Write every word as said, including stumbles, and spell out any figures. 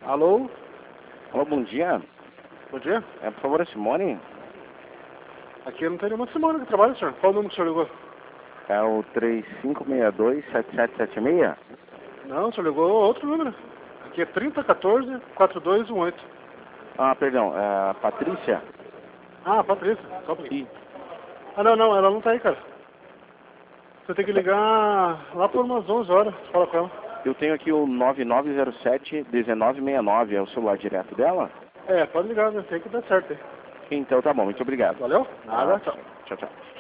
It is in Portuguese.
Alô? Alô, bom dia. Bom dia. É, por favor, a Simone. Aqui não tem nenhuma Simone que trabalha, senhor. Qual o número que o senhor ligou? É o três cinco seis dois, sete sete sete seis? Não, o senhor ligou outro número. Aqui é trinta, quatorze, quarenta e dois, dezoito. Ah, perdão, é a Patrícia? Ah, Patrícia. Só um pouquinho. Sim. Ah, não, não, ela não tá aí, cara. Você tem que ligar lá por umas onze horas. Fala com ela. Eu tenho aqui o nove nove zero sete, um nove seis nove, é o celular direto dela? É, pode ligar, né? Tem que dar certo aí. Então tá bom, muito obrigado. Valeu? Nada, Ah, tchau. tchau, tchau.